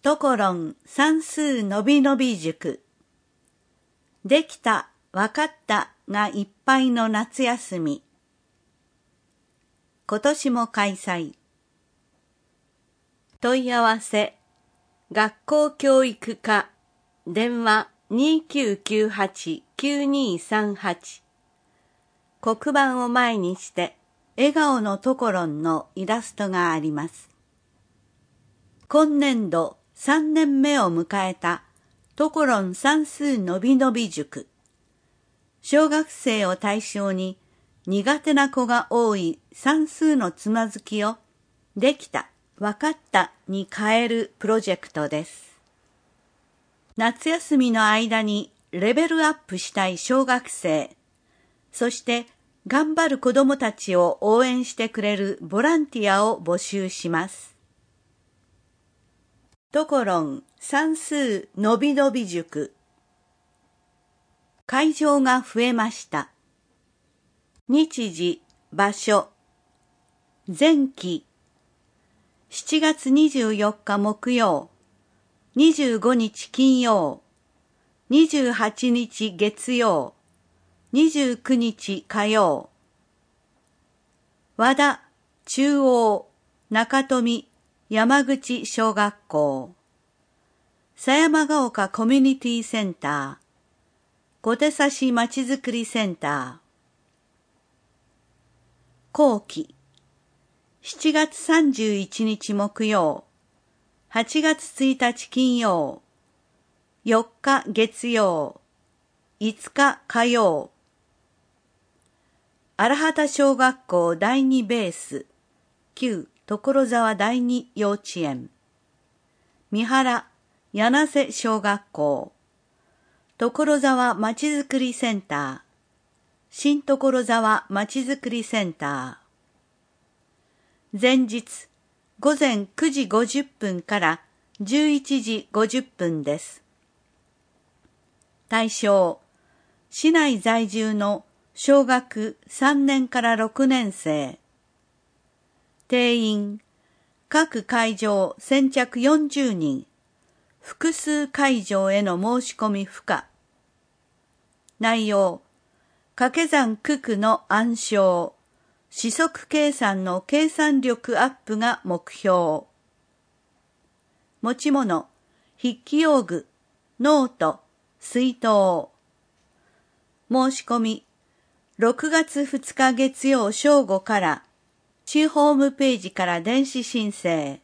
トコロン算数のびのび塾。できた、わかったがいっぱいの夏休み。今年も開催。問い合わせ、学校教育課、電話2998-9238。黒板を前にして、笑顔のトコロンのイラストがあります。今年度3年目を迎えたトコロン算数のびのび塾。小学生を対象に苦手な子が多い算数のつまずきをできた、わかったに変えるプロジェクトです。夏休みの間にレベルアップしたい小学生、そして頑張る子どもたちを応援してくれるボランティアを募集します。トコロン算数のびのび塾。会場が増えました。日時、場所、前期、7月24日木曜、25日金曜、28日月曜、29日火曜。和田、中央、中富、山口小学校。狭山ヶ丘コミュニティセンター。小手指まちづくりセンター。後期。7月31日木曜。8月1日金曜。4日月曜。5日火曜。荒畑小学校第2ベース。旧所沢第2幼稚園。三原、柳瀬小学校。所沢まちづくりセンター。新所沢まちづくりセンター。前日、午前9時50分から11時50分です。対象、市内在住の小学3年から6年生。定員、各会場先着40人、複数会場への申し込み不可。内容、掛け算九九の暗唱、四則計算の計算力アップが目標。持ち物、筆記用具、ノート、水筒。申し込み、6月2日月曜正午から、市ホームページから電子申請。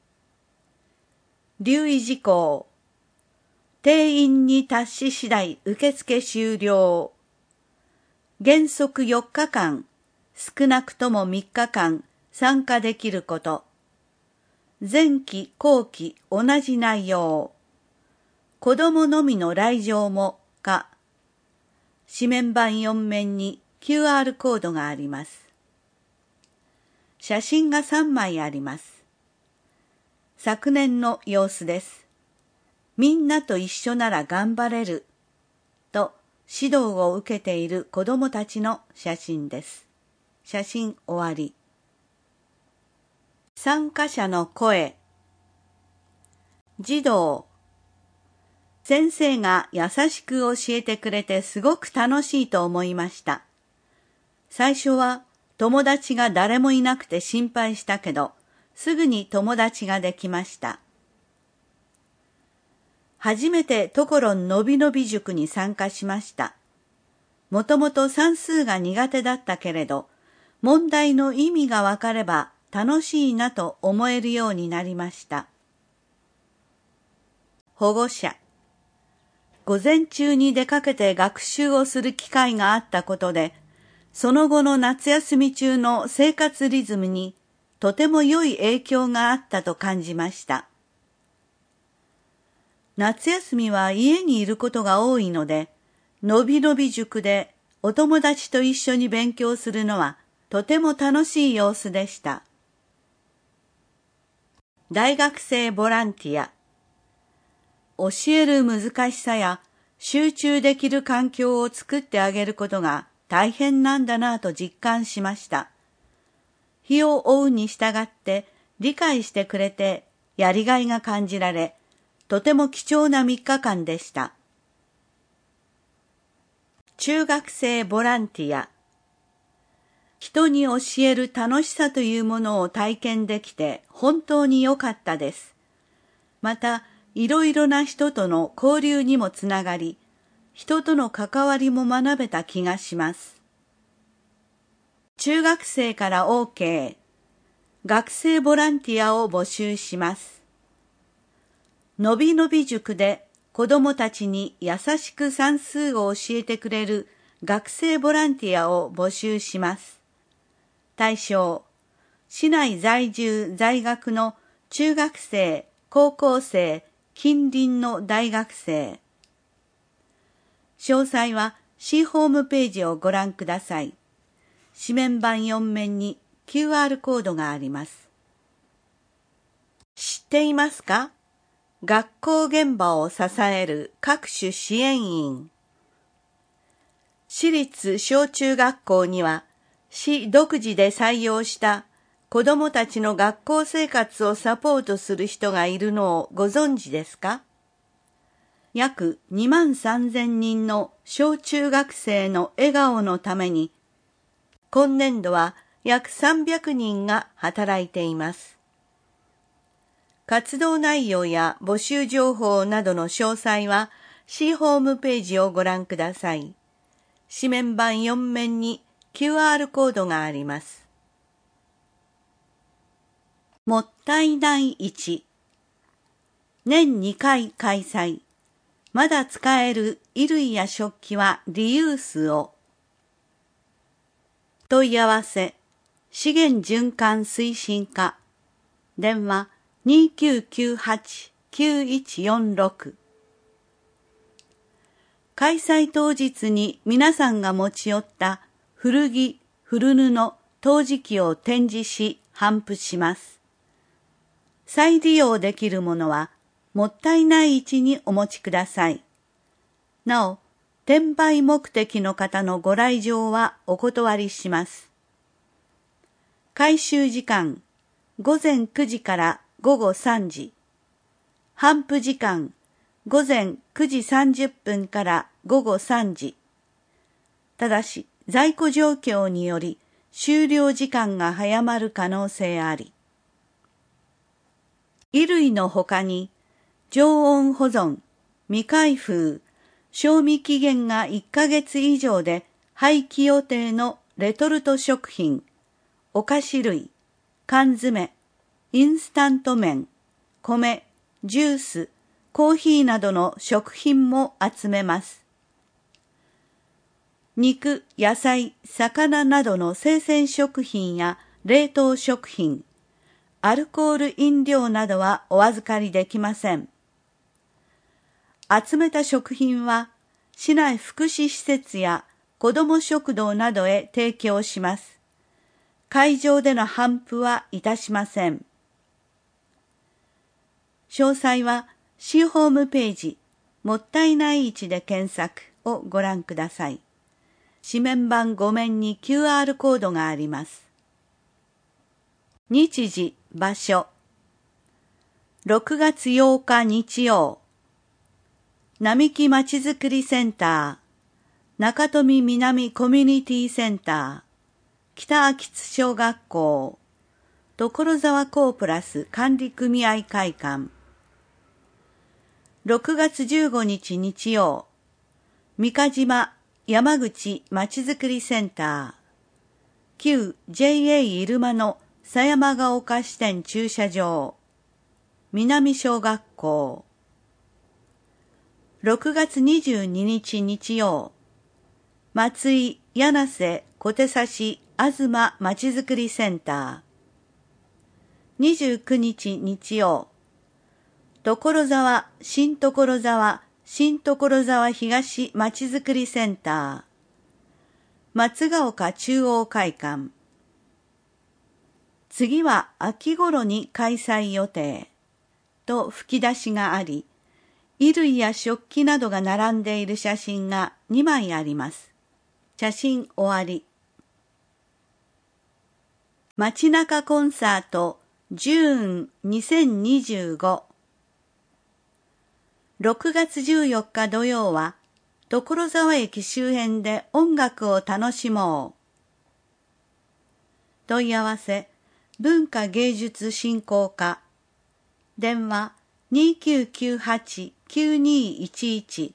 留意事項。定員に達し次第受付終了。原則4日間、少なくとも3日間参加できること。前期後期同じ内容。子供のみの来場も可。紙面板4面に QR コードがあります。写真が3枚あります。昨年の様子です。みんなと一緒なら頑張れると指導を受けている子どもたちの写真です。写真終わり。参加者の声。児童。先生が優しく教えてくれてすごく楽しいと思いました。最初は友達が誰もいなくて心配したけど、すぐに友達ができました。初めてトコロンのびのび塾に参加しました。もともと算数が苦手だったけれど、問題の意味がわかれば楽しいなと思えるようになりました。保護者。午前中に出かけて学習をする機会があったことで、その後の夏休み中の生活リズムにとても良い影響があったと感じました。夏休みは家にいることが多いので、のびのび塾でお友達と一緒に勉強するのはとても楽しい様子でした。大学生ボランティア。教える難しさや集中できる環境を作ってあげることが大変なんだなと実感しました。日を追うに従って理解してくれてやりがいが感じられ、 とても貴重な3日間でした。中学生ボランティア。人に教える楽しさというものを体験できて本当に良かったです。また、いろいろな人との交流にもつながり、人との関わりも学べた気がします。中学生から OK、学生ボランティアを募集します。のびのび塾で子どもたちに優しく算数を教えてくれる学生ボランティアを募集します。対象、市内在住在学の中学生、高校生、近隣の大学生。詳細は市ホームページをご覧ください。紙面板4面に QR コードがあります。知っていますか？学校現場を支える各種支援員。市立小中学校には、市独自で採用した子どもたちの学校生活をサポートする人がいるのをご存知ですか？約23,000人の小中学生の笑顔のために、今年度は約300人が働いています。活動内容や募集情報などの詳細は、市ホームページをご覧ください。紙面板4面に QR コードがあります。もったいない市。年2回開催。まだ使える衣類や食器はリユースを。問い合わせ、資源循環推進課。電話2998-9146。開催当日に皆さんが持ち寄った古着、古布、陶磁器を展示し、頒布します。再利用できるものは、もったいない市にお持ちください。なお、転売目的の方のご来場はお断りします。回収時間、午前9時から午後3時。頒布時間、午前9時30分から午後3時。ただし、在庫状況により終了時間が早まる可能性あり。衣類のほかに、常温保存、未開封、賞味期限が1ヶ月以上で廃棄予定のレトルト食品、お菓子類、缶詰、インスタント麺、米、ジュース、コーヒーなどの食品も集めます。肉、野菜、魚などの生鮮食品や冷凍食品、アルコール飲料などはお預かりできません。集めた食品は、市内福祉施設や子ども食堂などへ提供します。会場での頒布はいたしません。詳細は、市ホームページ、もったいない市で検索をご覧ください。紙面板5面に QR コードがあります。日時、場所。6月8日日曜。並木まちづくりセンター、中富南コミュニティセンター、北秋津小学校、所沢コープラス管理組合会館。6月15日日曜、三ヶ島山口まちづくりセンター、旧 JA 入間の狭山が丘支店駐車場、南小学校。6月22日日曜、松井柳瀬小手指東まちづくりセンター。29日日曜、所沢新所沢東まちづくりセンター。松ヶ丘中央会館。次は秋頃に開催予定と吹き出しがあり、衣類や食器などが並んでいる写真が2枚あります。写真終わり。街中コンサートジューン2025。 6月14日土曜は、所沢駅周辺で音楽を楽しもう。問い合わせ、文化芸術振興課。電話、2998-9211。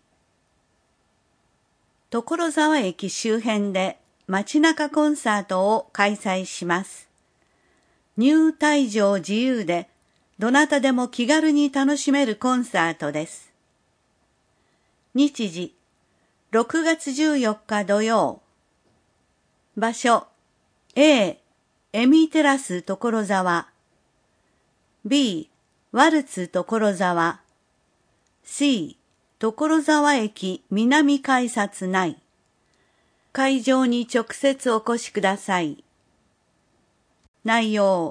所沢駅周辺で街中コンサートを開催します。入退場自由で、どなたでも気軽に楽しめるコンサートです。日時、6月14日土曜。場所、A、エミテラス所沢。B、ワルツ所沢。C、所沢駅南改札内。会場に直接お越しください。内容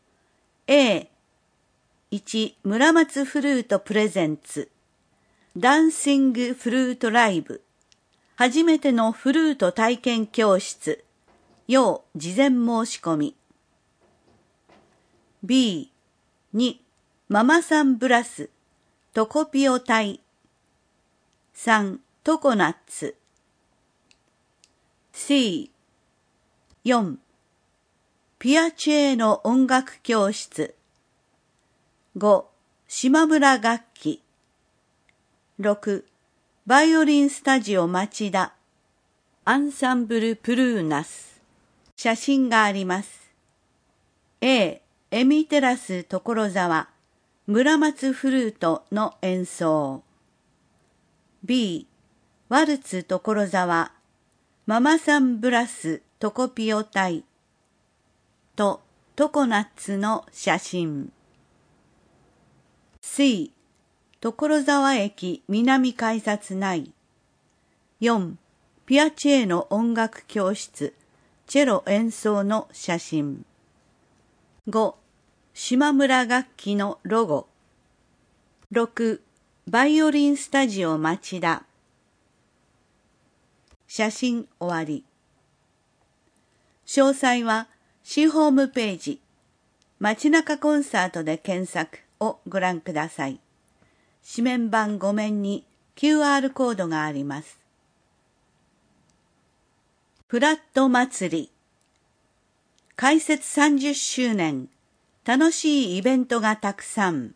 A、1、村松フルートプレゼンツダンシングフルートライブ、初めてのフルート体験教室、要事前申し込み。B、2、ママさんブラス、トコピオ隊。3、トコナッツ。C、4、ピアチェーの音楽教室。5、島村楽器。6、バイオリンスタジオ町田。アンサンブルプルーナス。写真があります。A、エミテラス所沢、村松フルートの演奏。B、ワルツ所沢、ママさんブラストコピオ隊とトコナッツの写真。C、所沢駅南改札内。4、ピアチェーの音楽教室、チェロ演奏の写真。5、島村楽器のロゴ。6、バイオリンスタジオ町田。写真終わり。詳細は市ホームページ、街中コンサートで検索をご覧ください。紙面板5面に QR コードがあります。フラット祭り。開設30周年。楽しいイベントがたくさん。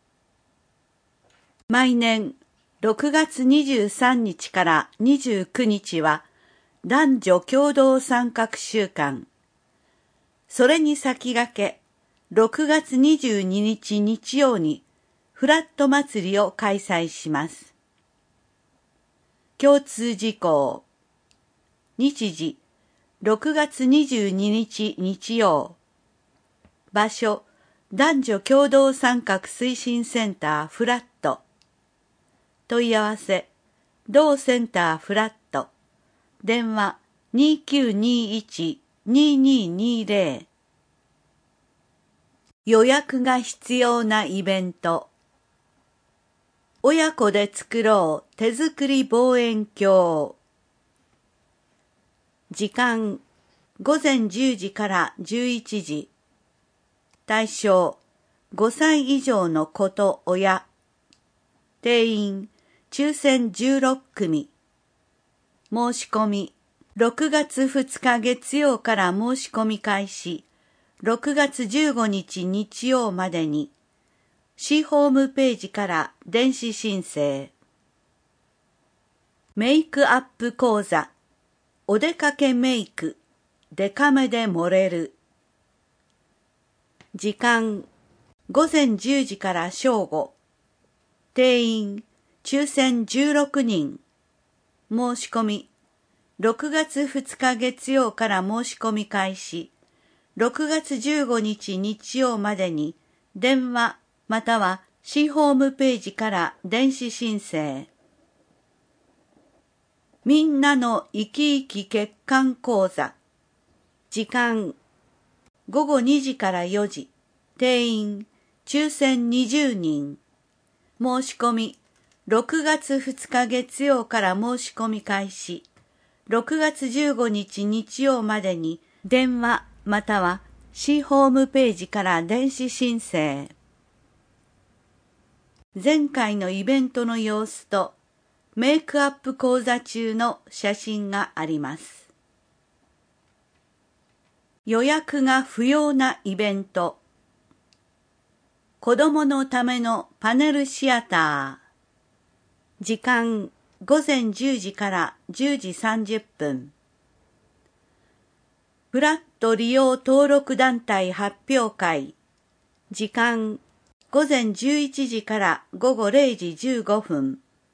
毎年6月23日から29日は男女共同参画週間。それに先駆け、6月22日日曜にフラット祭りを開催します。共通事項。日時、6月22日日曜。場所、男女共同参画推進センターフラット。問い合わせ、同センターフラット。電話2921-2220。予約が必要なイベント。親子で作ろう手作り望遠鏡。時間、午前10時から11時。対象、5歳以上の子と親。定員、抽選16組。申し込み、6月2日月曜から申し込み開始。6月15日日曜までに。市ホームページから電子申請。メイクアップ講座。お出かけメイク。デカめで盛れる。時間、午前10時から正午。定員、抽選16人。申し込み、6月2日月曜から申し込み開始。6月15日日曜までに、電話または市ホームページから電子申請。みんなの生き生き血管講座。時間、午後2時から4時。定員、抽選20人。申し込み、6月2日月曜から申し込み開始。6月15日日曜までに、電話または市ホームページから電子申請。 前回のイベントの様子とメイクアップ講座中の写真があります。予約が不要なイベント。子供のためのパネルシアター。時間午前10時から10時30分。フラット利用登録団体発表会。時間午前11時から午後0時15分。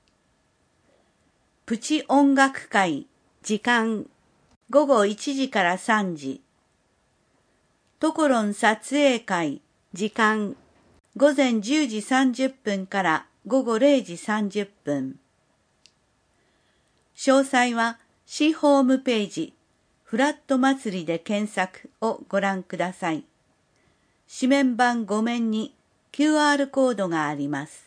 プチ音楽会。時間午後1時から3時。トコロン撮影会。時間午前10時30分から午後0時30分。詳細は市ホームページフラット祭りで検索をご覧ください。紙面版5面に QR コードがあります。